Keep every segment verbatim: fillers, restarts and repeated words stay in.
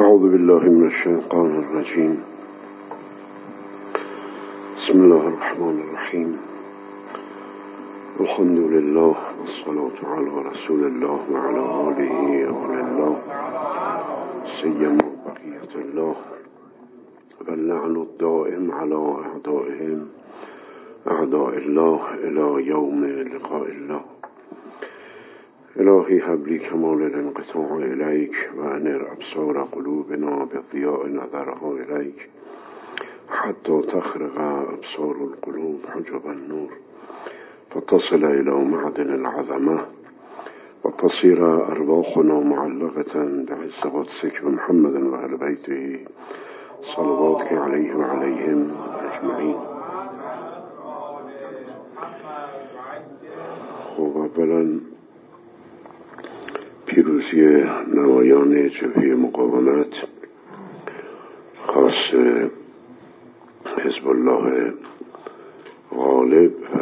اعوذ بالله من الشیطان الرجیم. بسم الله الرحمن الرحیم. الحمد لله والصلاة على رسول الله وعلى آله وعلى الله سيما بقية الله واللعن الدائم على أعدائهم أعداء الله إلى يوم لقاء الله. إلهي هب لي كمال الانقطاع إليك وأنر أبصار قلوبنا بضياء نظرها إليك حتى تخرق أبصار القلوب حجب النور فتصل إلى معدن العظمة وتصير أرواحنا معلقة بعز قدسك ومحمد وأهل بيته صلواتك عليه وعليهم أجمعين. خب اولا پیروزی نمایان جبهه مقاومت خاص حزب الله غالب و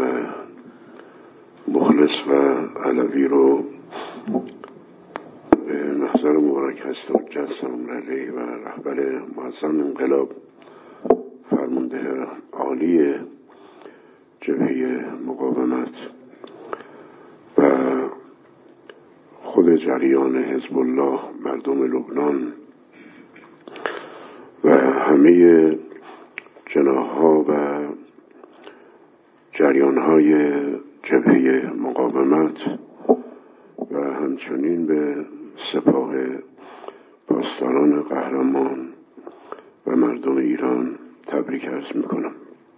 مخلص و علوی رو به محضر مبارک هست و جسم علیه و رهبر معظم انقلاب فرمانده عالی جبهه مقاومت و خود جریان حزب الله، مردم لبنان و همه جناح‌ها و جریان‌های جبهه مقاومت و همچنین به سپاه پاسداران قهرمان و مردم ایران تبریک عرض می‌کنم.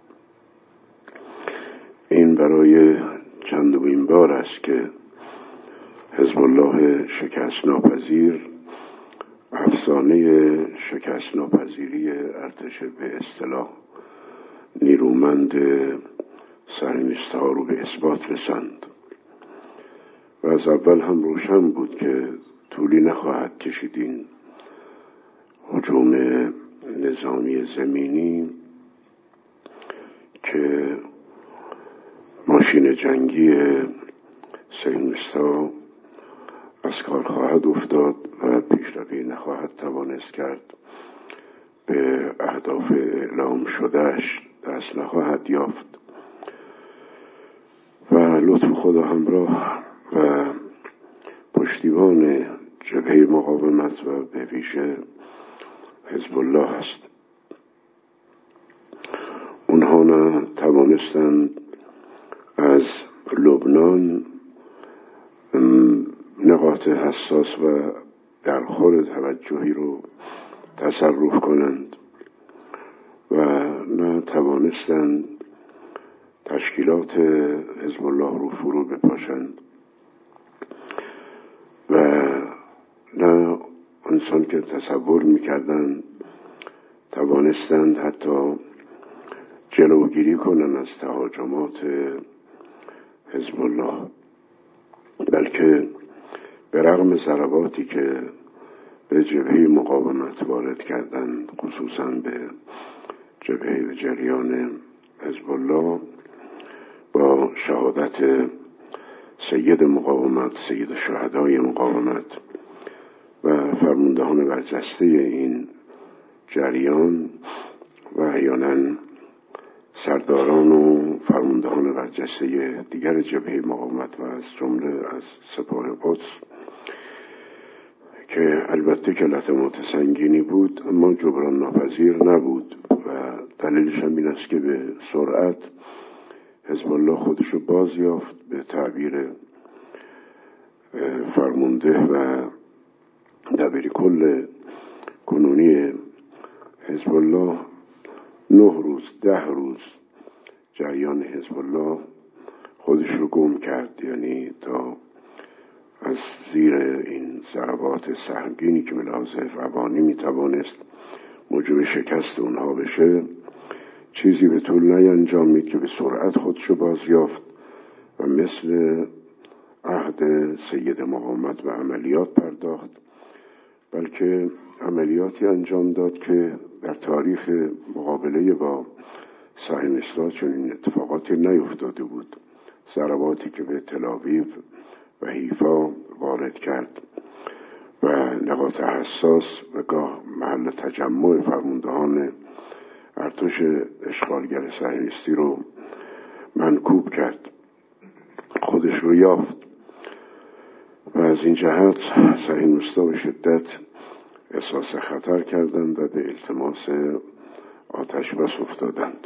این برای چندمین بار است که حزب الله شکست ناپذیر افسانه شکست ناپذیری ارتش به اصطلاح نیرومند صهیونیست‌ها رو به اثبات رساند و از اول هم روشن بود که طولی نخواهد کشید این هجوم نظامی زمینی که ماشین جنگی صهیونیست‌ها از کار خواهد افتاد و پیشروی نخواهد توانست کرد، به اهداف اعلام شدهش دست نخواهد یافت و لطف خدا همراه و پشتیبان جبهه مقاومت و به ویژه حزب الله است. اونها نه توانستند از لبنان نقاط حساس و درخور توجهی رو تصرف کنند و نه توانستند تشکیلات حزب الله رو فرو بپاشند و نه انسان که تصور میکردند توانستند حتی جلوگیری کنند از تهاجمات حزب الله، بلکه به رغم ضرباتی که به جبهه مقاومت وارد کردند، خصوصا به جبهه و جریان حزب الله، با شهادت سید مقاومت، سید شهدای مقاومت و فرماندهان برجسته این جریان و احیانا سرداران و فرماندهان برجسته دیگر جبهه مقاومت و از جمله از سپاه قدس که البته که لطمات سنگینی بود اما جبران ناپذیر نبود و دلیلش هم این است که به سرعت حزب الله خودشو باز یافت. به تعبیر فرمانده و دبیر کل کنونی حزب الله، نه روز ده روز جریان حزب الله خودش رو گم کرد، یعنی تا از زیر این ضربات سهمگینی که به لحاظ روانی میتوانست موجب شکست اونها بشه چیزی به طول نینجامید که به سرعت خودشو باز یافت و مثل عهد سید مقاومت به عملیات پرداخت، بلکه عملیاتی انجام داد که در تاریخ مقابله با صهیونیست‌ها چنین اتفاقاتی نیفتاده بود. ضرباتی که به تل‌آویو و حیفا وارد کرد و نقاط حساس و گاه محل تجمع فرماندهان ارتش اشغالگر صهیونیستی رو منکوب کرد، خودش رو یافت و از این جهت صهیونیست‌ها به شدت احساس خطر کردند و به التماس آتش بس افتادند.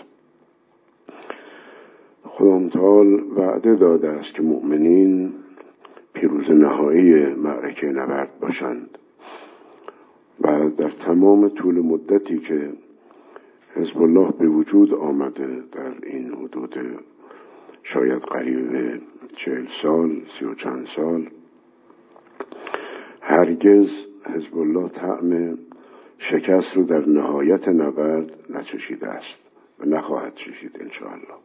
خدا متعال وعده داده است که مؤمنین پیروز نهایی معرکه نبرد باشند و در تمام طول مدتی که حزب الله به وجود آمده در این حدود شاید قریب به چهل سال، سی و چند سال، هرگز حزب الله طعم شکست رو در نهایت نبرد نچشیده است و نخواهد چشید انشاءالله.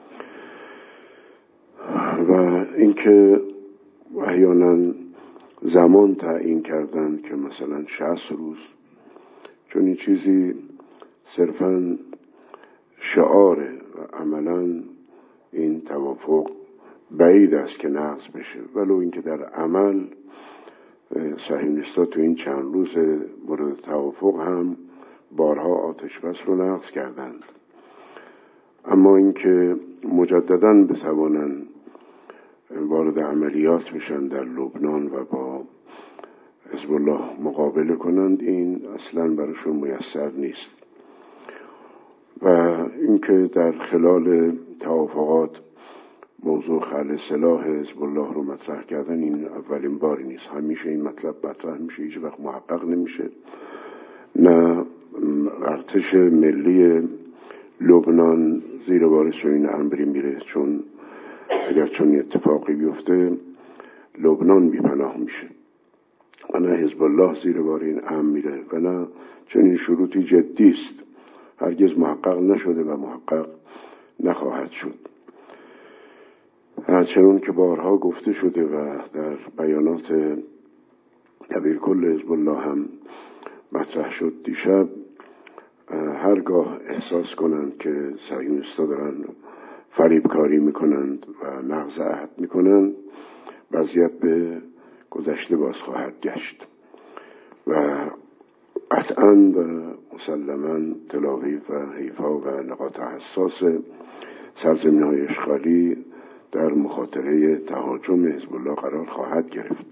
و اینکه احیانا زمان تعیین کردند که مثلا شصت روز، چون این چیزی صرفا شعاره و عملا این توافق بعید است که نقض بشه، ولو اینکه در عمل صهیونیست‌ها تو این چند روز مورد توافق هم بارها آتش بس رو نقض کردند. اما اینکه مجدداً بتوانند وارد عملیات بشن در لبنان و با حزب الله مقابله کنند، این اصلاً براشون میسر نیست. و اینکه در خلال توافقات موضوع خلع سلاح حزب الله رو مطرح کردن، این اولین باری نیست. همیشه این مطلب مطرح میشه، هیچ وقت محقق نمیشه. نه ارتش ملی لبنان زیر بار این امری میره، چون اگر چون اتفاقی بیفته لبنان بی‌پناه میشه، و نه حزب الله زیر بار این امر میره، و نه چون این شروطی جدی است، هرگز محقق نشده و محقق نخواهد شد. هرچنان که بارها گفته شده و در بیانات دبیرکل حزب الله هم مطرح شد دیشب، هرگاه احساس کنند که صهیونیست‌ها دارن فریبکاری میکنند و نقض عهد میکنند، وضعیت به گذشته باز خواهد گشت و قطعاً و مسلماً تل آویو و حیفا و نقاط حساس سرزمین‌های اشغالی در مخاطره تهاجم حزب الله قرار خواهد گرفت.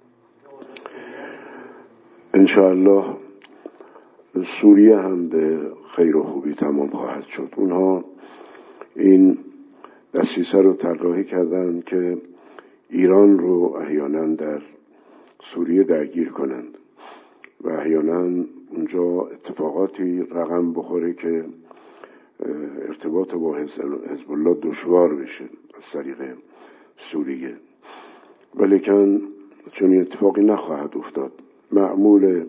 انشاءالله سوریه هم به خیر و خوبی تمام خواهد شد. اونها این دسیسه رو طراحی کردند که ایران رو احیانا در سوریه درگیر کنند و احیانا اونجا اتفاقاتی رقم بخوره که ارتباط با حزب الله دشوار بشه از طریق سوریه، ولیکن چون این اتفاقی نخواهد افتاد. معمول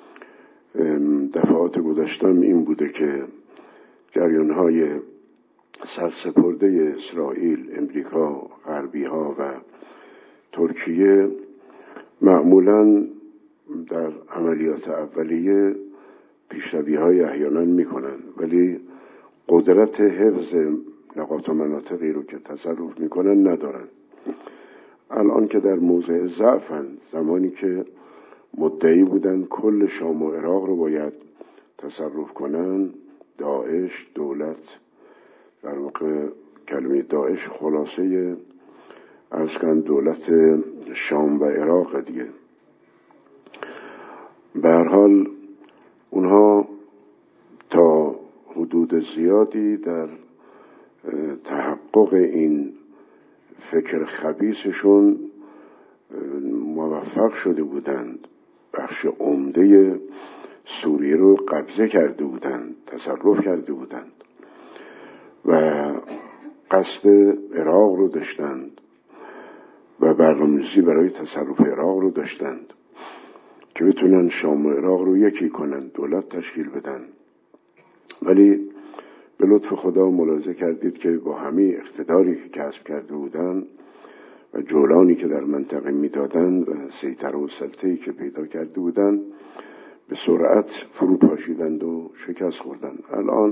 دفعات گذشتم این بوده که جریان‌های سرسپرده اسرائیل، امریکا، غربی ها و ترکیه معمولاً در عملیات اولیه پیشروی های احیانا میکنن، ولی قدرت حفظ نقاط و مناطقی رو که تصرف میکنن ندارن. الان که در موضع ضعفن، زمانی که مدعی بودن کل شام و عراق رو باید تصرف کنن، داعش، دولت، در واقع کلمه داعش خلاصه از کن دولت شام و عراق دیگه، به هر حال اونها تا حدود زیادی در تحقق این فکر خبیثشون موفق شده بودند. بخش عمده سوریه رو قبضه کرده بودند، تصرف کرده بودند و قصد عراق رو داشتند و برنامه‌ریزی برای تصرف عراق رو داشتند که بتونن شام و عراق رو یکی کنند، دولت تشکیل بدن. ولی به لطف خدا ملاحظه کردید که با همه اقتداری که کسب کرده بودند و جولانی که در منطقه میدادند و سیطره و سلطه‌ای که پیدا کرده بودند، به سرعت فرو پاشیدند و شکست خوردند. الان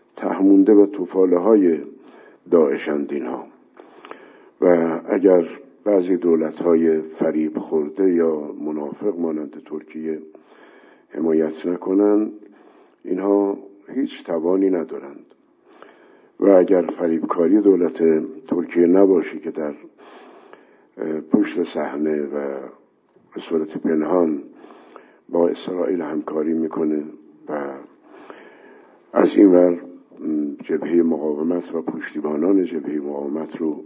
تهمونده و توفاله های داعشند اینها، و اگر بعضی دولت‌های فریب خورده یا منافق مانند ترکیه حمایت نکنند، اینها هیچ توانی ندارند و اگر فریبکاری دولت ترکیه نباشه که در پشت صحنه و به صورت پنهان با اسرائیل همکاری میکنه و از این ور جبهه مقاومت و پشتیبانان جبهه مقاومت رو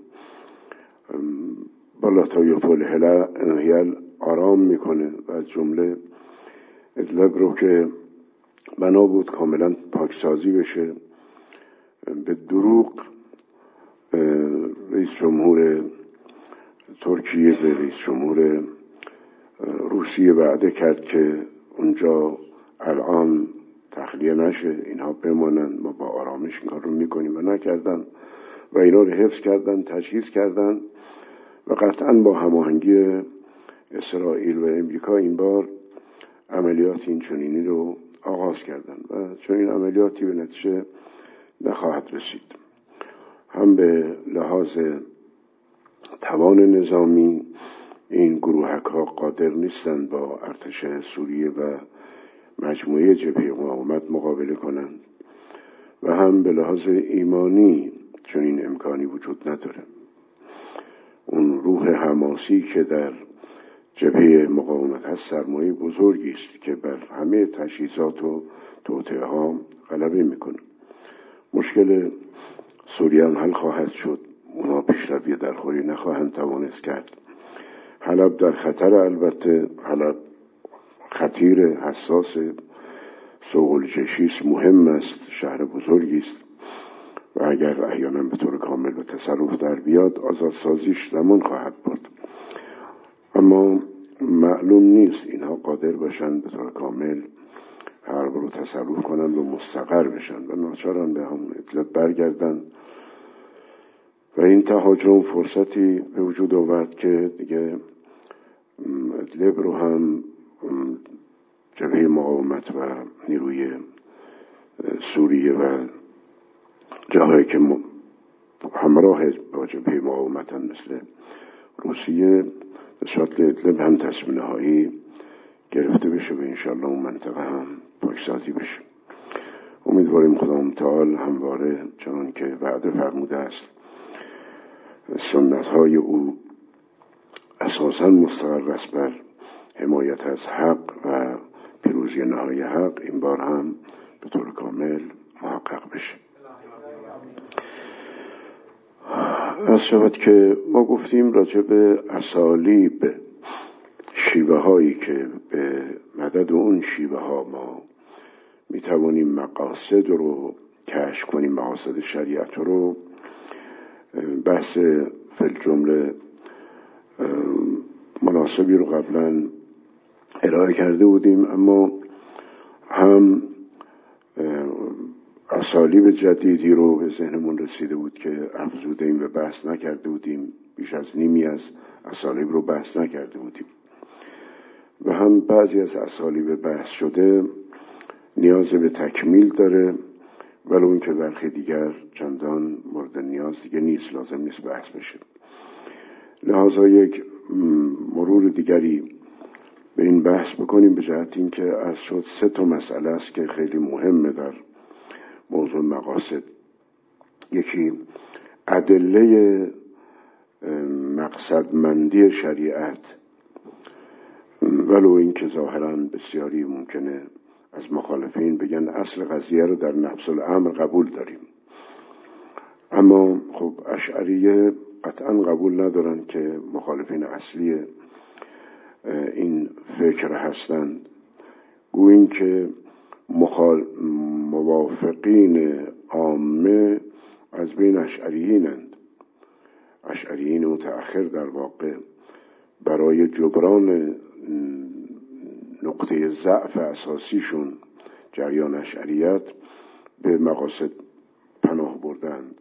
بالاتای فول هیل آرام میکنه و از جمله ادلب رو که بنا بود کاملا پاکسازی بشه، به دروغ رئیس جمهور ترکیه به رئیس جمهور روسیه وعده کرد که اونجا الان تخلیه نشه، اینها بمانند، ما با آرامش این کار رو میکنیم و نکردن و اینا رو حفظ کردن، تجهیز کردن و قطعا با هماهنگی اسرائیل و امریکا این بار عملیات این چنینی رو آغاز کردن و چون این عملیاتی به نتیجه نخواهد رسید. هم به لحاظ توان نظامی این گروهک ها قادر نیستند با ارتش سوریه و مجموعه جبهه مقاومت مقابله کنند و هم به لحاظ ایمانی چون این امکانی وجود نداره. اون روح حماسی که در جبهه مقاومت هست سرمایه بزرگی است که بر همه تجهیزات و توطئه ها غلبه میکنه. مشکل سوریه هم حل خواهد شد، اونا پیشروی در خوری نخواهند توانست کرد. حلب در خطر، البته حلب خطیر، حساس، سوق الجیشی است، مهم است، شهر بزرگی است و اگر احیانا به طور کامل به تصرف در بیاد آزادسازیش زمان خواهد برد، اما معلوم نیست اینها قادر باشند به طور کامل حرب رو تصرف کنند و مستقر بشن و ناچارن به همون ادلب برگردن و این تهاجم فرصتی به وجود آورد که دیگه ادلب رو هم جبهه مقاومت و نیروی سوریه و جاهایی که همراه با جبهه مقاومتن مثل روسیه نسبت به ادلب هم تصمیم نهایی گرفته بشه و انشاءالله اون منطقه هم پاکسازی بشه. امیدواریم خدا متعال همواره چنان که وعده فرموده است سنت های او اساساً مستقر است بر حمایت از حق و پیروزی نهایی حق، این بار هم به طور کامل محقق بشه. از شود که ما گفتیم راجع به اسالیب، شیوه هایی که به مدد اون شیوه ها ما می توانیم مقاصد رو کشف کنیم، مقاصد شریعت رو، بحث فی الجمله مناسبی رو قبلا ارائه کرده بودیم، اما هم اسالیب جدیدی رو به ذهنمون رسیده بود که افزوده ایم و بحث نکرده بودیم، بیش از نیمی از اسالیب رو بحث نکرده بودیم و هم بعضی از اسالیب بحث شده نیاز به تکمیل داره، ولو این که برخی دیگر چندان مورد نیاز دیگه نیست، لازم نیست بحث بشه. لحاظا یک مرور دیگری به این بحث بکنیم به جهت این که از شد سه تا مسئله است که خیلی مهمه در موضوع مقاصد. یکی ادله مقصدمندی شریعت، ولو این که ظاهرا بسیاری ممکنه از مخالفین بگن اصل قضیه رو در نفس الامر قبول داریم، اما خب اشعریه قطعا قبول ندارن که مخالفین اصلی این فکر هستند، گویین که مخال... موافقین عامه از بین اشعریینند. اشعریین متأخر در واقع برای جبران نقطه ضعف اساسیشون جریان اشعریت به مقاصد پناه بردند،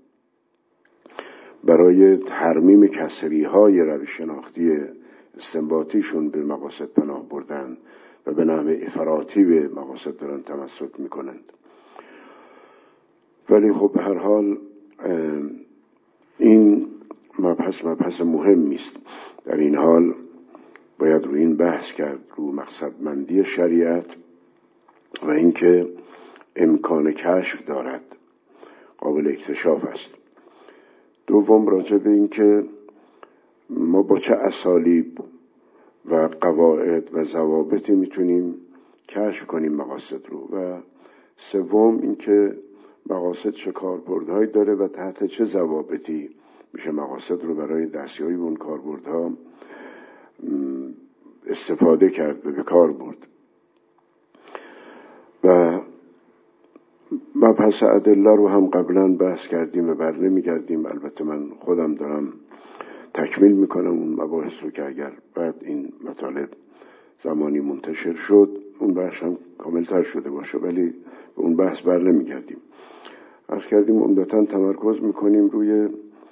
برای ترمیم کسری های روش شناختی استنباطیشون به مقاصد پناه بردند و به نحو افراطی به مقاصد دارن تمسک میکنند. ولی خب به هر حال این مبحث مبحث مهمی است. در این حال باید روی این بحث کرد، رو مقصدمندی شریعت و اینکه امکان کشف دارد، قابل اکتشاف است. دوم راجع به اینکه ما با چه اسالیب و قواعد و ضوابطی میتونیم کشف کنیم مقاصد رو. و سوم اینکه مقاصد چه کاربردهایی داره و تحت چه ضوابطی میشه مقاصد رو برای دستیابی به اون کاربردها استفاده کرد و به کار برد. و مبحث ادله رو هم قبلا بحث کردیم و بر نمیگردیم. البته من خودم دارم تکمیل میکنم اون مباحث رو که اگر بعد این مطالب زمانی منتشر شد اون بحث هم کاملتر شده باشه، ولی به اون بحث بر نمیگردیم. عرض کردیم عمدتاً تمرکز میکنیم روی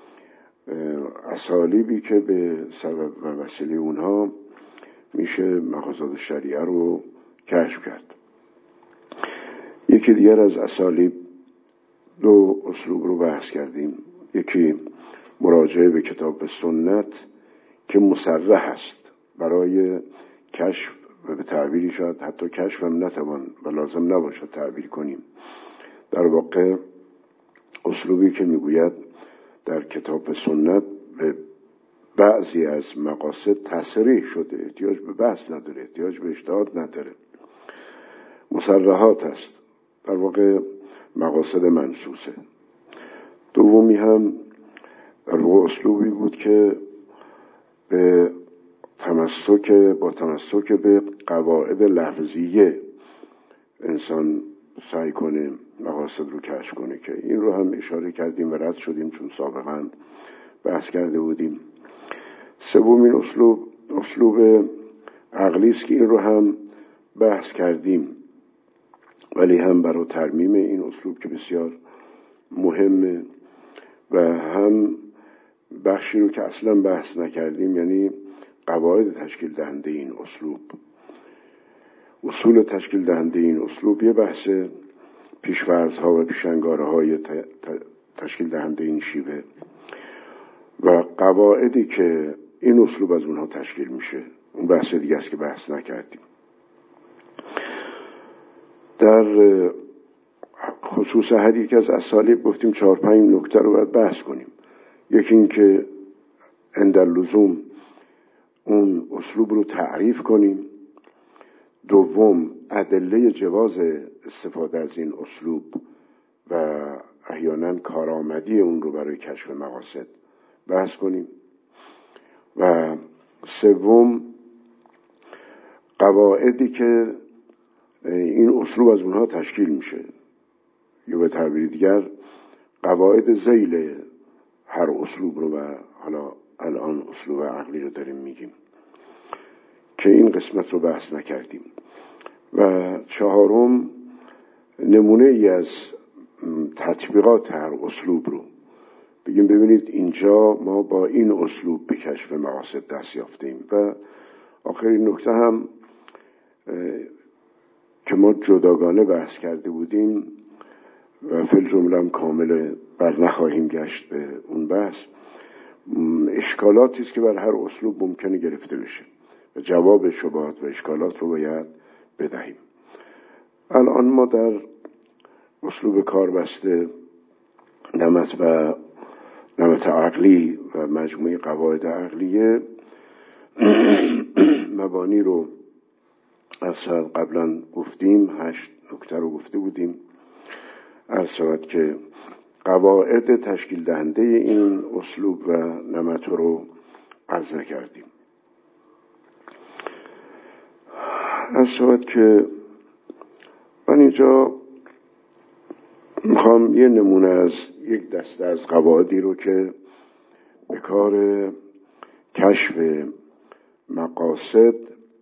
اسالیبی که به سبب و وسیله اونها میشه مقاصد شریعه رو کشف کرد. یکی دیگر از اسالیب دو اسلوب رو بحث کردیم. یکی مراجعه به کتاب سنت که مصرح است برای کشف و به تعبیری شاید حتی کشف هم نتوان و لازم نباشد تعبیر کنیم. در واقع اسلوبی که میگوید در کتاب سنت به بعضی از مقاصد تصریح شده، احتیاج به بحث نداره، احتیاج به اجتهاد نداره، مصرحات است، در واقع مقاصد منصوصه. دومی هم در واقع اسلوبی بود که به تمسک با تمسک به قواعد لفظیه انسان سعی کنه مقاصد رو کشف کنه، که این رو هم اشاره کردیم و رد شدیم چون سابقا بحث کرده بودیم. سومین اسلوب اسلوب عقلی است که این رو هم بحث کردیم، ولی هم برای ترمیم این اسلوب که بسیار مهمه و هم بخشی رو که اصلا بحث نکردیم، یعنی قواعد تشکیل دهنده این اسلوب، اصول تشکیل دهنده این اسلوب، یه بحث پیش‌فرض‌ها و پیش‌انگاره‌های تشکیل دهنده این شیوه و قواعدی که این اسلوب از اونها تشکیل میشه، اون بحث دیگه است که بحث نکردیم. در خصوص هر یک از اسالیب گفتیم چهار پنج نکته رو باید بحث کنیم. یکی این که عند اللزوم اون اسلوب رو تعریف کنیم. دوم ادله جواز استفاده از این اسلوب و احیانا کارآمدی اون رو برای کشف مقاصد بحث کنیم. و سوم قواعدی که این اسلوب از اونها تشکیل میشه، یا به تعبیر دیگر قواعد ذیل هر اسلوب رو، و حالا الان اسلوب عقلی رو داریم میگیم که این قسمت رو بحث نکردیم. و چهارم نمونه ای از تطبیقات هر اسلوب رو بگیم ببینید اینجا ما با این اسلوب به کشف مقاصد دست یافتیم. و آخرین نکته هم که ما جداگانه بحث کرده بودیم و فی الجمله هم کامل بر نخواهیم گشت به اون بحث، اشکالاتی است که بر هر اسلوب ممکنه گرفته بشه و جواب شبهات و اشکالات رو باید بدهیم. الان ما در اسلوب کاربسته نمط و نمط عقلی و مجموعه قواعد عقلیه مبانی رو از قبلا گفتیم، هشت نکته رو گفته بودیم. عرض شود که قواعد تشکیل دهنده این اسلوب و نمط رو عرض نکردیم. عرض شود که من اینجا میخوام یه نمونه از یک دسته از قواعدی رو که به کار کشف مقاصد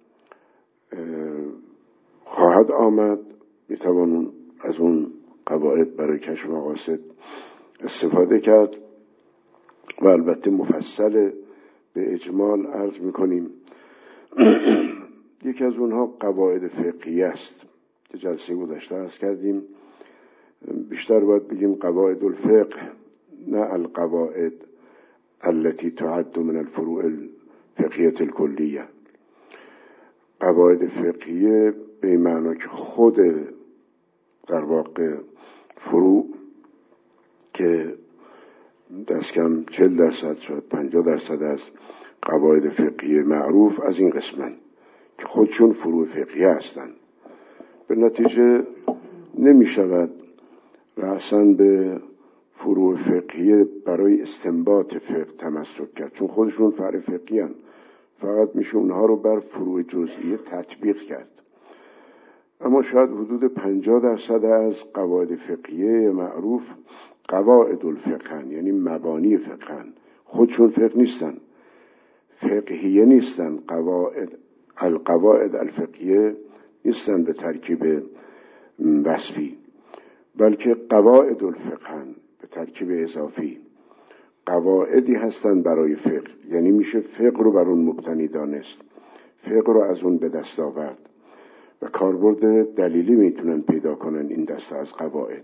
خواهد آمد میتوان از اون قواعد برای کشف مقاصد استفاده کرد و البته مفصل به اجمال عرض میکنیم. یکی از اونها قواعد فقهی است که جلسه گذشته عرض کردیم. بیشتر باید بگیم قواعد الفقه نه القواعد التي تعد من الفروع الفقهیه الکلیه. قواعد فقهیه به معنی که خود در واقع فروع که دست کم چهل درصد شد پنجاه درصد از قواعد فقهی معروف از این قسمن که خودشون فروع فقهی هستند. به نتیجه نمی شود رأساً به فروع فقهی برای استنباط فقه تمسک کرد، چون خودشون فرع فقهی هستند. فقط میشه اونها رو بر فروع جزئیه تطبیق کرد. اما شاید حدود پنجاه درصد از قواعد فقهیه معروف قواعد الفقه، یعنی مبانی فقه، خودشون فقه نیستن، فقهیه نیستن. قواعد القواعد الفقهیه نیستن به ترکیب وصفی، بلکه قواعد الفقه به ترکیب اضافی. قواعدی هستن برای فقه، یعنی میشه فقه رو بر اون مبتنی دانست، فقه رو از اون به دست آورد و کاربرد دلیلی میتونن پیدا کنن این دسته از قواعد.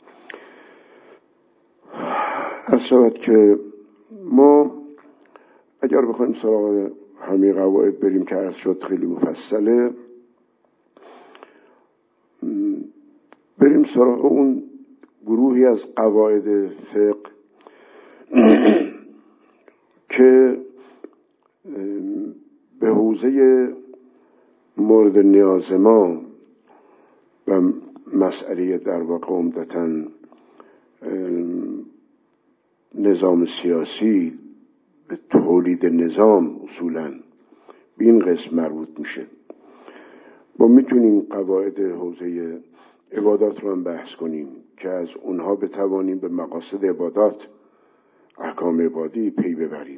عرض شود که ما اگر بخوایم سراغ همه قواعد بریم که عرض شد خیلی مفصله، بریم سراغ اون گروهی از قواعد فقه که به حوزه مورد نیاز ما و مسئله در واقع عمدتاً نظام سیاسی، به تولید نظام اصولاً به این قسم مربوط میشه. ما میتونیم قواعد حوزه عبادات رو هم بحث کنیم که از اونها بتوانیم به مقاصد عبادات، احکام عبادی پی ببریم.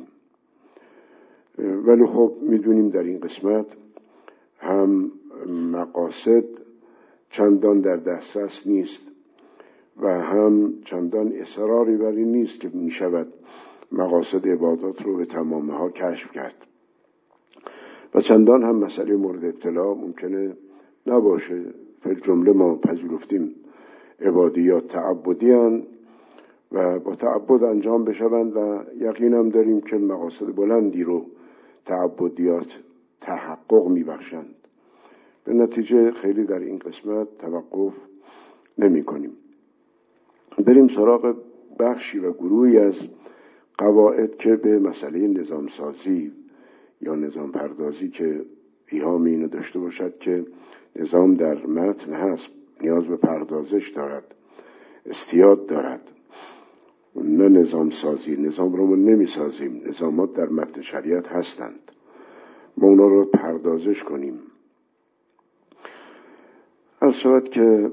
ولی خب میدونیم در این قسمت هم مقاصد چندان در دسترس نیست و هم چندان اصراری بر این نیست که میشود مقاصد عبادات رو به تمامه ها کشف کرد و چندان هم مسئله مورد ابتلا ممکنه نباشه. فی الجمله ما پذیرفتیم عبادیات تعبدی هستند و با تعبد انجام بشوند و یقینم داریم که مقاصد بلندی رو تعبدیات تحقق میبخشند. به نتیجه خیلی در این قسمت توقف نمی کنیم. بریم سراغ بخشی و گروهی از قواعد که به مسئله نظام سازی یا نظام پردازی که ایهام اینو داشته باشد که نظام در متن هست، نیاز به پردازش دارد، استیاد دارد. نه نظام سازی، نظام رو ما نمی سازیم، نظامات در متن شریعت هستند، ما اونا رو پردازش کنیم. عرض شود که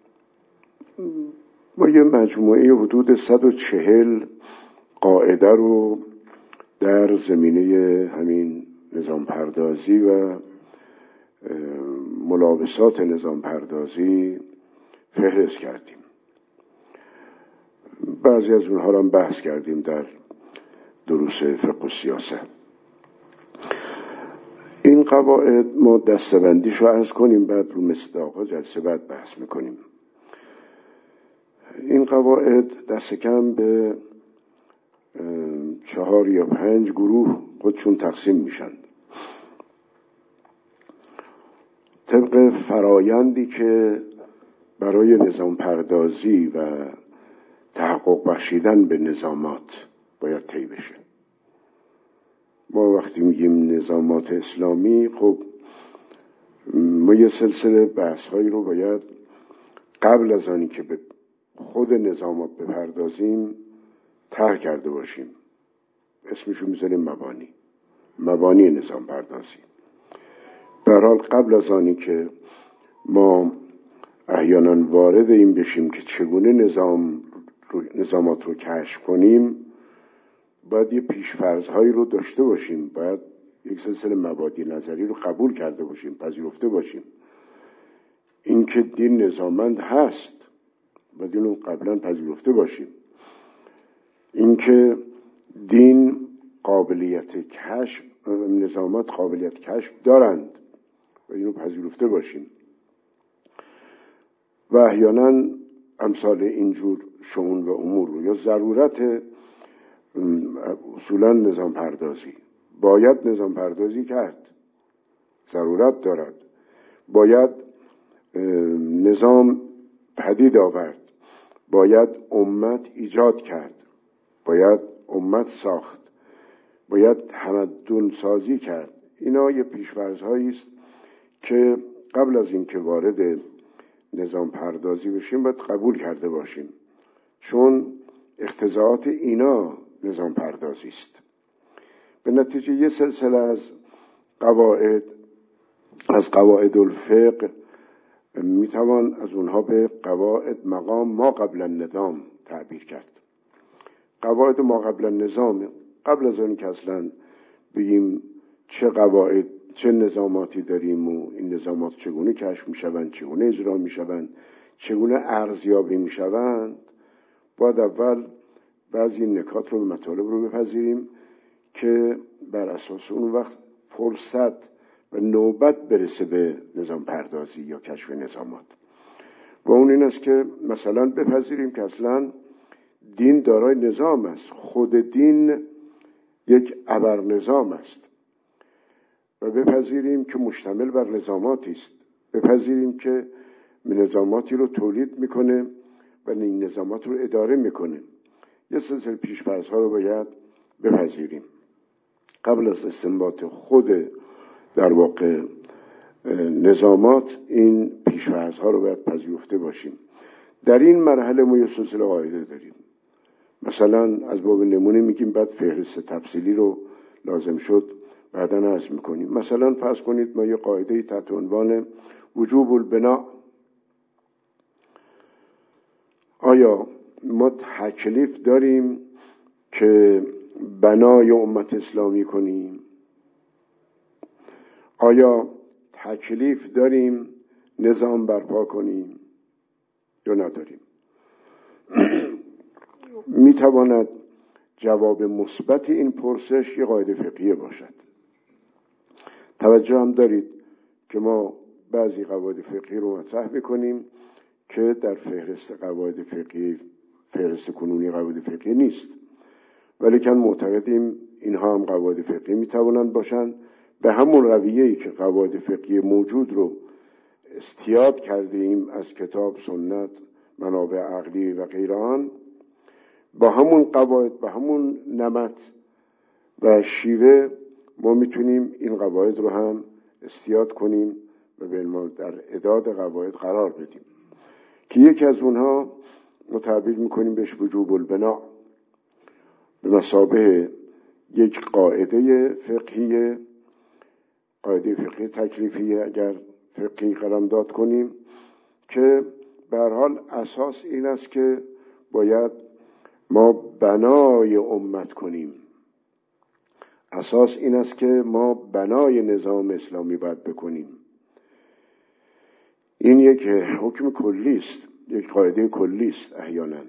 ما یه مجموعه حدود صد و چهل قاعده رو در زمینه همین نظام پردازی و ملابسات نظام پردازی فهرست کردیم. بعضی از اونها رو هم بحث کردیم در دروس فقه و سیاست. این قواعد ما دسته‌بندیش رو عرض کنیم، بعد رو مصداق‌ها جلسه بعد بحث میکنیم. این قواعد دست کم به چهار یا پنج گروه خودشون تقسیم میشن طبق فرایندی که برای نظام پردازی و تحقق بخشیدن به نظامات باید طی بشه. ما وقتی میگیم نظامات اسلامی، خب ما یه سلسله بحث هایی رو باید قبل از آنی که به خود نظامات بپردازیم طرح کرده باشیم. اسمشو میذاریم مبانی، مبانی نظام پردازی. به هر حال قبل از آنی که ما احیانا وارد این بشیم که چگونه نظام رو، نظامات رو کشف کنیم، باید یه پیشفرض‌هایی رو داشته باشیم، باید یک سلسله مبادی نظری رو قبول کرده باشیم، پذیرفته باشیم. این که دین نظاممند هست باید اینو قبلا پذیرفته باشیم. این که دین قابلیت کشف، نظامات قابلیت کشف دارند و اینو پذیرفته باشیم. و احیانا امثال اینجور شؤون و امور رو یا ضرورت اصولا نظام پردازی باید نظام پردازی کرد، ضرورت دارد، باید نظام پدید آورد، باید امت ایجاد کرد، باید امت ساخت، باید تمدن سازی کرد. اینا یه پیش‌فرض‌هایی است که قبل از اینکه وارد نظام پردازی بشیم باید قبول کرده باشیم، چون اقتضاعات اینا نظام پردازی است. به نتیجه یه سلسله از قواعد از قواعد الفقه میتوان از اونها به قواعد مقام ما قبل النظام تعبیر کرد. قواعد ما قبل النظام، قبل از اون که اصلا بگیم چه قواعد چه نظاماتی داریم و این نظامات چگونه کشف میشوند، چگونه اجرا میشوند، چگونه ارزیابی میشوند، باید اول بعضی نکات رو، مطالب رو بپذیریم که بر اساس اون وقت فرصت و نوبت برسه به نظام پردازی یا کشف نظامات. و اون این است که مثلا بپذیریم که اصلا دین دارای نظام است، خود دین یک ابر نظام است، و بپذیریم که مشتمل بر نظاماتی است، بپذیریم که نظاماتی رو تولید میکنه و این نظامات رو اداره میکنه. یه سلسله پیش‌فرض‌ها رو باید بپذیریم قبل از استنباط خود در واقع نظامات. این پیش‌فرض‌ها رو باید پذیرفته باشیم. در این مرحله ما یه سلسله قاعده داریم. مثلا از باب نمونه میگیم بعد فهرست تفصیلی رو لازم شد بعداً عرض میکنیم. مثلا فرض کنید ما یه قاعده تحت عنوان وجوب البناء، آیا ما تکلیف داریم که بنای امت اسلامی کنیم؟ آیا تکلیف داریم نظام برپا کنیم یا نداریم؟ میتواند جواب مثبت این پرسش یه قاعده فقهی باشد. توجه هم دارید که ما بعضی قواعد فقهی رو مطرح میکنیم که در فهرست قواعد فقهی، فهرست کنونی قواعد فقهی نیست، ولی که معتقدیم اینها هم قواعد فقهی میتوانند باشند. به همون رویه‌ای که قواعد فقهی موجود رو استیاد کرده ایم از کتاب، سنت، منابع عقلی و غیر آن، با همون قواعد، با همون نمط و شیوه ما میتونیم این قواعد رو هم استیاد کنیم و به ما در اعداد قواعد قرار بدیم که یکی از اونها متعبیر میکنیم بهش وجوب البناء، به مثابه یک قاعده فقهی، قاعده فقهی تکلیفی اگر فقهی قلمداد کنیم، که به هر حال اساس این است که باید ما بنای امت کنیم. اساس این است که ما بنای نظام اسلامی باید بکنیم. این یک حکم کلی است، یک قاعده کلی است احیانا.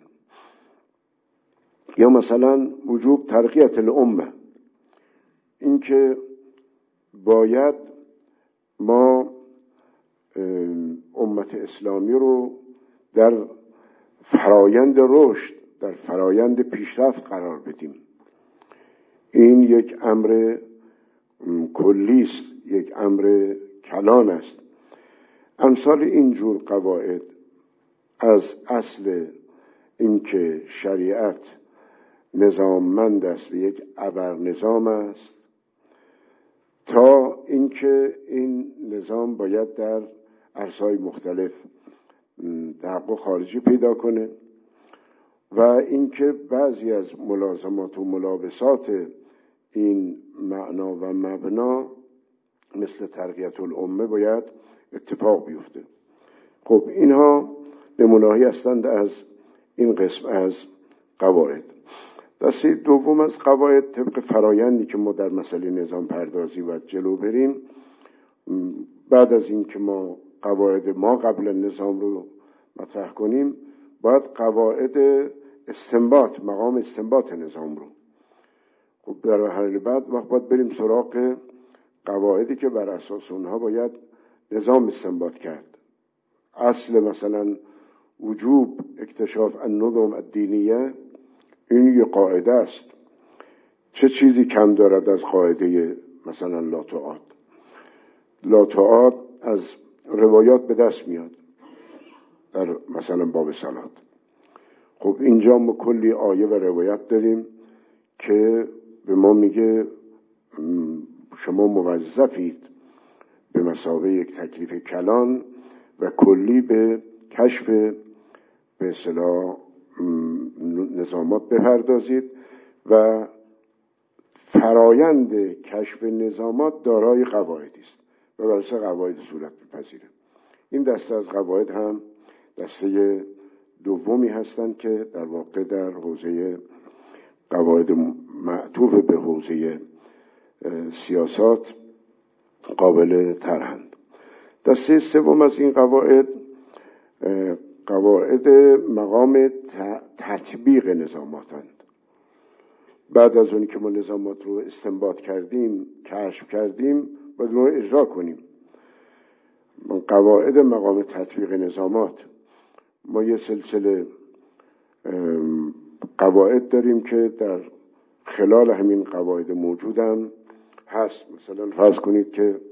یا مثلا وجوب ترقیت الامه، این که باید ما امت اسلامی رو در فرایند رشد، در فرایند پیشرفت قرار بدیم. این یک امر کلی است، یک امر کلان است. امثال اینجور قواعد از اصل اینکه شریعت نظاممند است و یک ابر نظام است، تا اینکه این نظام باید در عرصه‌های مختلف تحقق خارجی پیدا کنه، و اینکه بعضی از ملازمات و ملابسات این معنا و مبنا مثل ترقیت الامه باید اتفاق بیفته. خب اینها نمونه‌هایی هستند از این قسم از قواعد. دسته دوم از قواعد طبق فرایندی که ما در مسئله نظام پردازی باید جلو بریم، بعد از این که ما قواعد ما قبل نظام رو مطرح کنیم، باید قواعد استنباط، مقام استنباط نظام رو. خب در حال بعد وقت باید بریم سراغ قواعدی که بر اساس اونها باید نظام استنباط کرد. اصل مثلا وجوب اکتشاف النظم الدینیه، این یه قاعده است چه چیزی کم دارد از قاعده مثلا لا تعاد؟ لا تعاد از روایات به دست میاد در مثلا باب صلات. خب اینجا ما کلی آیه و روایت داریم که به ما میگه شما موظفید به مثابه یک تکلیف کلان و کلی به کشف به اصطلاح نظامات بپردازید و فرایند کشف نظامات دارای قواعدی است و بر اساس قواعد صورت می‌پذیره. این دسته از قواعد هم دسته دومی هستند که در واقع در حوزه قواعد معطوف به حوزه سیاست قابل طرحند. دسته سوم از این قواعد قواعد مقام تطبیق نظاماتند. بعد از اونی که ما نظامات رو استنباط کردیم، کشف کردیم، باید اون رو اجرا کنیم. قواعد مقام تطبیق نظامات، ما یه سلسله قواعد داریم که در خلال همین قواعد موجودم هست. مثلا فرض کنید که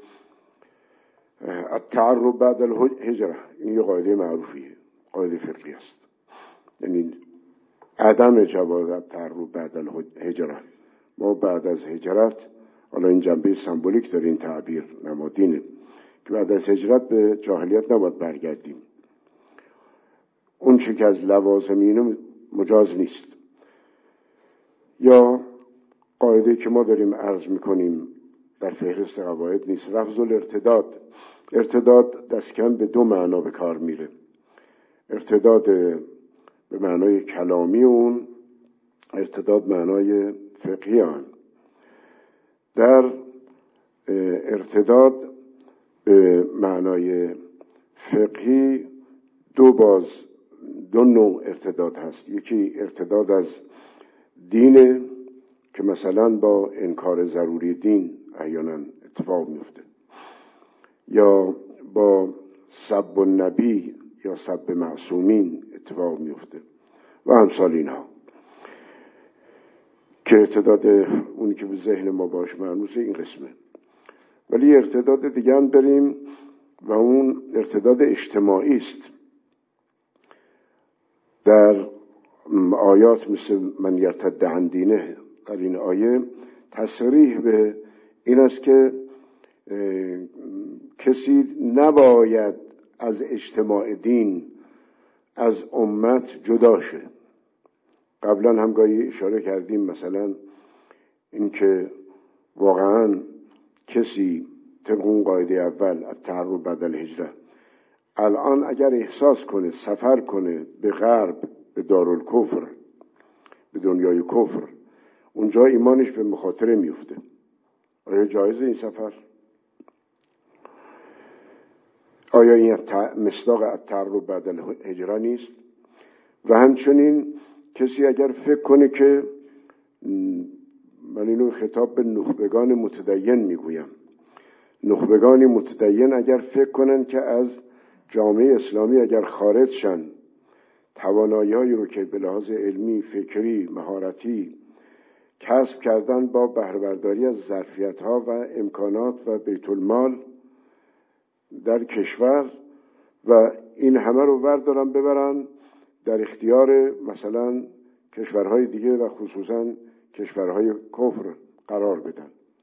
التعرب بعد الهجره، این یه قاعده معروفیه، قاعده فقهی است، یعنی عدم جواز التعرب بعد الهجره. ما بعد از هجرت، حالا این جنبه سمبولیک داره این تعبیر نمادینه، که بعد از هجرت به جاهلیت نباید برگردیم. اون چی که از لوازم اینو مجاز نیست. یا قاعده که ما داریم عرض میکنیم در فهرست قواعد نیست، لفظ الارتداد. ارتداد دست کم به دو معنا به کار میره. ارتداد به معنای کلامی، اون ارتداد معنای فقهی آن. در ارتداد به معنای فقهی دو باز دو نوع ارتداد هست. یکی ارتداد از دین که مثلا با انکار ضروری دین احیانا اتفاق میفته، یا با سب النبی یا سب معصومین اتفاق میفته و امثال اینها، که ارتداد اونی که به ذهن ما باش معنوسه این قسمه. ولی ارتداد دیگه هم بریم و اون ارتداد اجتماعی است. در آیات مثل من یرتد عن دینه، در این آیه تصریح به این است که کسی نباید از اجتماع دین، از امت جدا شه. قبلا هم گاهی اشاره کردیم مثلا این که واقعا کسی طبق اون قاعده اول التعرب بعد الهجره، الان اگر احساس کنه سفر کنه به غرب، به دارالکفر، به دنیای کفر، اونجا ایمانش به مخاطره میفته. آیا جایزه این سفر؟ آیا این مصداق التعرب بعد الهجره نیست؟ و همچنین کسی اگر فکر کنه که، من اینو خطاب به نخبگان متدین میگویم، نخبگان متدین اگر فکر کنن که از جامعه اسلامی اگر خارج شن، توانایی‌هایی رو که به لحاظ علمی، فکری، مهارتی کسب کردن با بهره‌برداری از ظرفیت‌ها و امکانات و بیت المال در کشور، و این همه رو بردارن ببرن در اختیار مثلا کشورهای دیگه و خصوصا کشورهای کفر قرار بدن،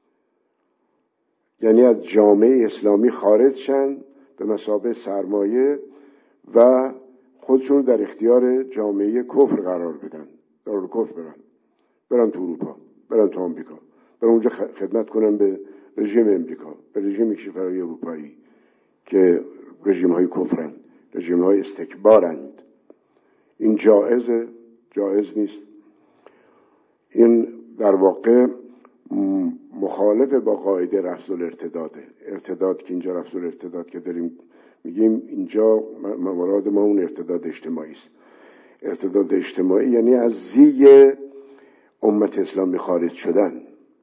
یعنی از جامعه اسلامی خارج شن به مثابه سرمایه و خودشون در اختیار جامعه کفر قرار بدن، دارال کفر برن، برن تو اروپا، برن تو آمریکا، برن اونجا خدمت کنن به رژیم امریکا، به رژیم کشورهای اروپایی که رژیم های کفرند، رژیم های استکبارند. این جایزه؟ جایز نیست. این در واقع مخالف با قاعده رفض الارتداده. ارتداد که اینجا رفض الارتداد که داریم میگیم، اینجا مراد ما اون ارتداد اجتماعی است. ارتداد اجتماعی یعنی از زی امت اسلامی خارج شدن،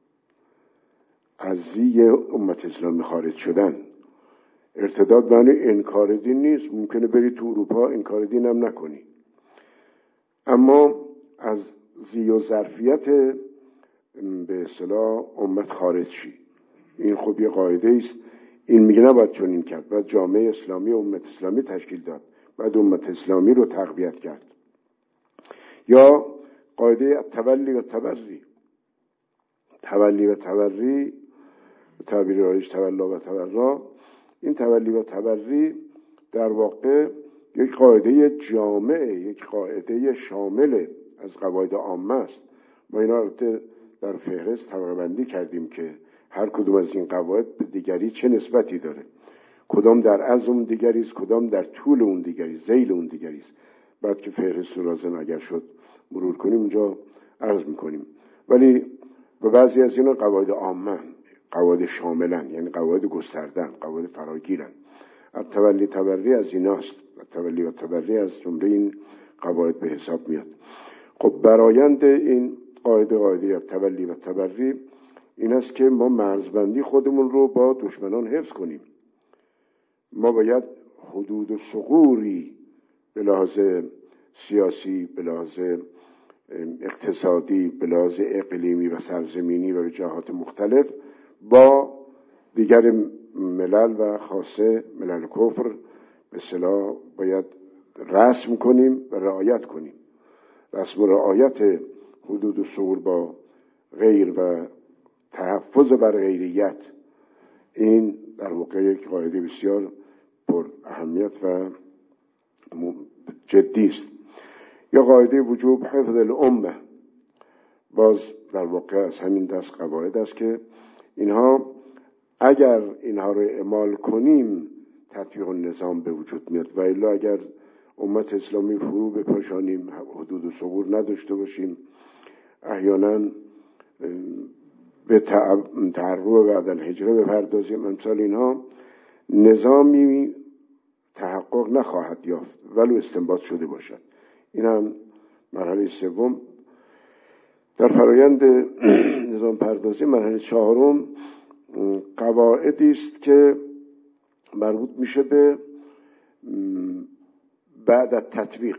از زی امت اسلامی خارج شدن. ارتداد معنی انکار دین نیست. ممکنه بری تو اروپا انکار دین هم نکنی، اما از زی و ظرفیت به اصطلاح امت خارج شی. این خب یه قاعده است. این میگه نباید چنین کرد، باید جامعه اسلامی و امت اسلامی تشکیل داد، باید امت اسلامی رو تقویت کرد. یا قاعده تولی و تبری. تولی و تبری، تعبیر رایج تولا و تبرا. این تولی و تبری در واقع یک قاعده جامعه، یک قاعده شامل از قواعد عامه است. ما اینا رو در فهرست طبقه بندی کردیم که هر کدوم از این قواعد به دیگری چه نسبتی داره، کدام در عرض اون دیگری است، کدام در طول اون دیگری است، ذیل اون دیگری است. بعد که فهرست رو لازم اگر شد مرور کنیم اونجا عرض میکنیم. ولی به بعضی از اینا قواعد عامه، قواعد شاملن، یعنی قواعد گستردن، قواعد فراگیرن. التولی تبری از ایناست. التولی و تبری از جمله این قواعد به حساب میاد. خب برآیند این قاعده قاعده تولی و تبری این است که ما مرزبندی خودمون رو با دشمنان حفظ کنیم. ما باید حدود و ثغوری به لحاظ سیاسی، به لحاظ اقتصادی، به لحاظ اقلیمی و سرزمینی و به جهات مختلف با دیگر ملل و خاصه ملل کفر به اصطلاح باید رسم کنیم و رعایت کنیم. رسم و رعایت حدود و ثغور با غیر و تحفظ بر غیریت، این در واقع یک قاعده بسیار پر اهمیت و جدی است. یا قاعده وجوب حفظ الامه، باز در واقع از همین دست قواعد است که اینها اگر اینها رو اعمال کنیم تطبیق النظام به وجود میاد، و الا اگر امت اسلامی فرو بپاشانیم، حدود و ثغور نداشته باشیم، احیانا به تعرض بعد الهجره بپردازیم، امثال اینها، نظامی تحقق نخواهد یافت ولو استنباط شده باشد. این هم مرحله سوم. در فرایند نظام پردازی مرحله چهارم قواعدی است که مربوط میشه به بعد از تطبیق.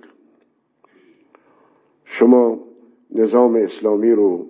شما نظام اسلامی رو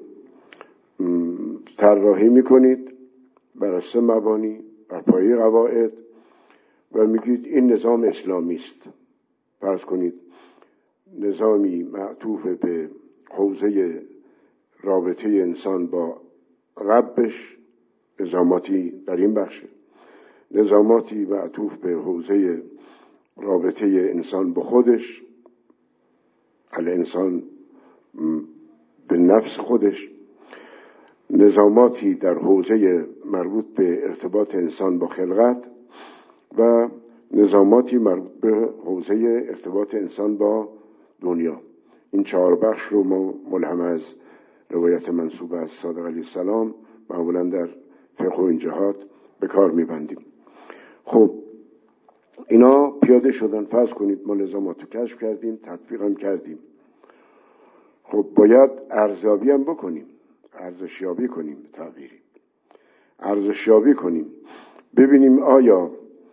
طراحی میکنید بر سه مبانی، بر پایه قواعد، و میگید این نظام اسلامی است. فرض کنید نظامی معطوف به حوزه رابطه انسان با ربش، نظاماتی در این بخشه، نظاماتی معطوف به حوزه رابطه انسان با خودش، الانسان به نفس خودش، نظاماتی در حوزه مربوط به ارتباط انسان با خلقت، و نظاماتی مربوط به حوزه ارتباط انسان با دنیا. این چهار بخش رو ما ملهم از روایت منسوبه از صادق علیه السلام معمولا در فقه و این جهات به کار میبندیم. خب اینا پیاده شدن. فرض کنید ما نظاماتو کشف کردیم، تطبیق هم کردیم. خب باید ارزیابی هم بکنیم، ارزشیابی کنیم، به تعبیری ارزشیابی کنیم، ببینیم آیا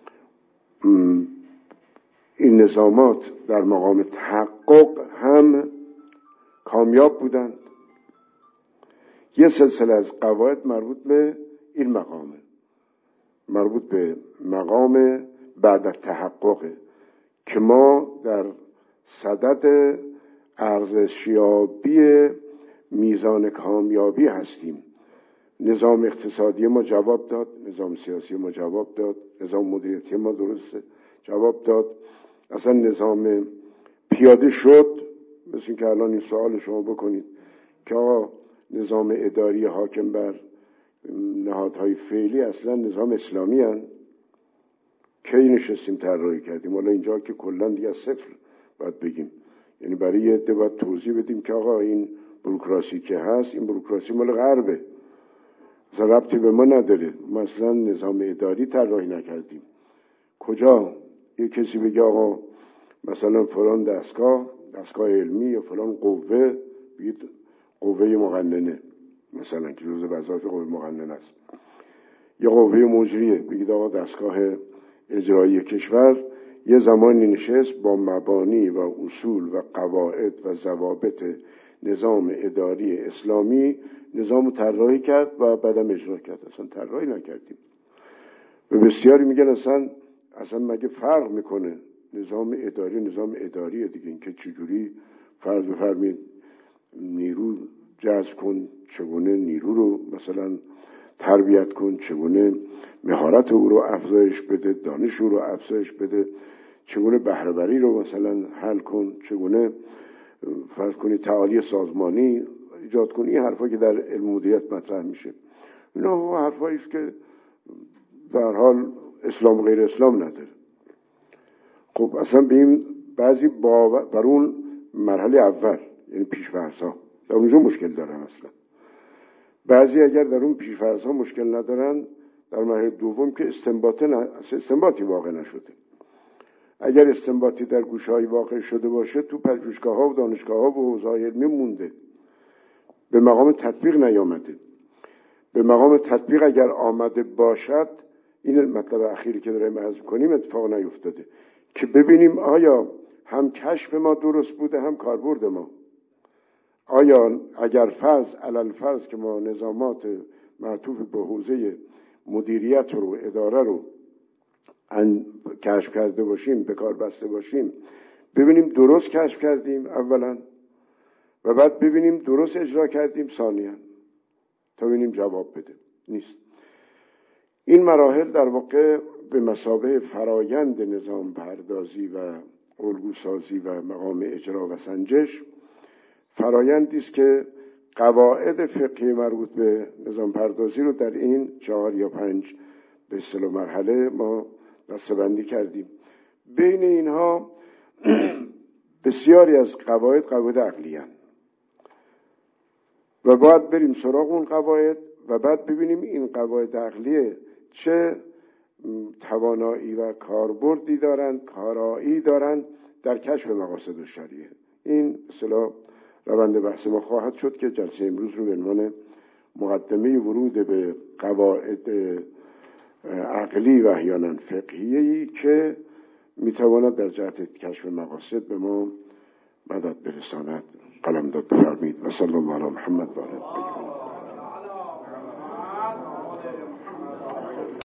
این نظامات در مقام تحقق هم کامیاب بودند. یه سلسله از قواعد مربوط به این مقامه، مربوط به مقام بعد از تحققه که ما در صدد ارزشیابی میزان کامیابی هستیم. نظام اقتصادی ما جواب داد، نظام سیاسی ما جواب داد، نظام مدیریتی ما درست جواب داد، اصلا نظام پیاده شد. مثل این که الان این سوال شما بکنید که آقا نظام اداری حاکم بر نهادهای فعلی اصلا نظام اسلامی هست؟ کی نشستیم طراحی کردیم؟ حالا اینجا که کلا دیگه از صفر باید بگیم، یعنی برای یه عده باید توضیح بدیم که آقا این بروکراسی که هست، این بروکراسی مال غربه، اصلا ربطی به ما نداره، ما اصلا نظام اداری طراحی نکردیم. کجا یه کسی بگه آقا مثلا فلان دستگاه دستگاه علمی یا فلان قوه، بگید قوه مقننه مثلا که جزء وظایف قوه مقننه است، یا قوه مجریه، بگید آقا دستگاه اجرایی کشور یه زمانی نشست با مبانی و اصول و قواعد و ضوابط نظام اداری اسلامی نظام طراحی کرد و بعدم اجرا کرد. اصلا طراحی نکردیم. و بسیاری میگن اصلا اصلا مگه فرق میکنه نظام اداری نظام اداریه دیگه، این که چجوری فرض بفرمید نیرو جذب کن، چگونه نیرو رو مثلا تربیت کن، چگونه مهارت او رو افزایش بده، دانش او رو افزایش بده، چگونه بهره‌وری رو مثلا حل کن، چگونه فرض کنی تعالی سازمانی ایجاد کن. این حرفا که در علم مدیریت مطرح میشه، اینا حرفایی است که به هر حال اسلام و غیر اسلام نداره. خب اصلا به این بعضی باور بر اون مرحله اول یعنی پیش‌فرض‌ها در اونجا مشکل دارن. اصلا بعضی اگر در اون پیش‌فرض‌ها مشکل ندارن، در مرحله دوم که استنباط نه، استنباطی واقع نشده. اگر استنباطی در گوشه‌های واقع شده باشه، تو پژوهشگاه‌ها و دانشگاه‌ها و حوزه‌های علمی مونده، به مقام تطبیق نیامده. به مقام تطبیق اگر آمده باشد، این مطلب اخیری که داریم عرض کنیم اتفاق نیفتاده که ببینیم آیا هم کشف ما درست بوده هم کاربرد ما. آیا اگر فرض علل فرض که ما نظامات معطوف به حوزه مدیریت رو اداره رو کشف کرده باشیم، به کار بسته باشیم، ببینیم درست کشف کردیم اولا و بعد ببینیم درست اجرا کردیم ثانیاً، تا ببینیم جواب بده. نیست. این مراحل در واقع به مثابه فرایند نظام پردازی و الگوسازی و مقام اجرا و سنجش فرایندی است که قواعد فقهی مربوط به نظام پردازی رو در این چهار یا پنج به اصطلاح مرحله ما دسته‌بندی کردیم. بین اینها بسیاری از قواعد قواعد عقلی هستند و باید بریم سراغ اون قواعد و بعد ببینیم این قواعد عقلیه چه توانایی و کاربردی دارند، کارایی دارند در کشف مقاصد الشریعه. این اصطلاح روند بحث ما خواهد شد که جلسه امروز رو به عنوان مقدمه ورود به قواعد عقلی و احیانا فقهیه‌ای که میتواند در جهت کشف مقاصد به ما مدد برساند قلمداد بفرمایید. و صلی الله علی محمد و علی آله.